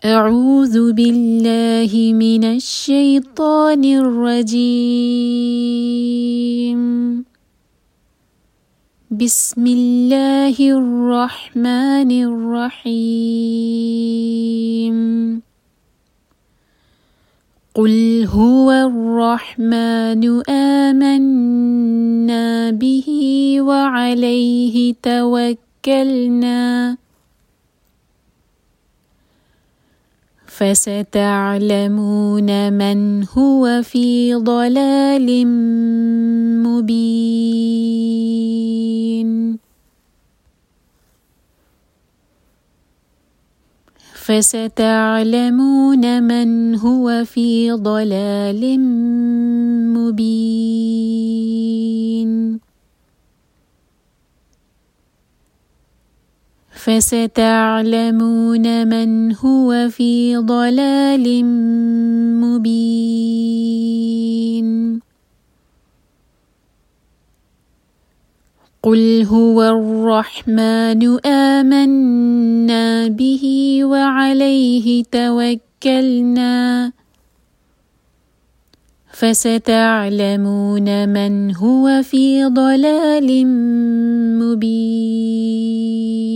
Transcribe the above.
أعوذ بالله من الشيطان الرجيم. بسم الله الرحمن الرحيم. قل هو الرحمن آمنا به وعليه توكلنا فستعلمون من هو في ضلال مبين. فستعلمون من هو في ضلال مبين. فستعلمون من هو في ضلال مبين. قل هو الرحمن آمنا به وعليه توكلنا فستعلمون من هو في ضلال مبين.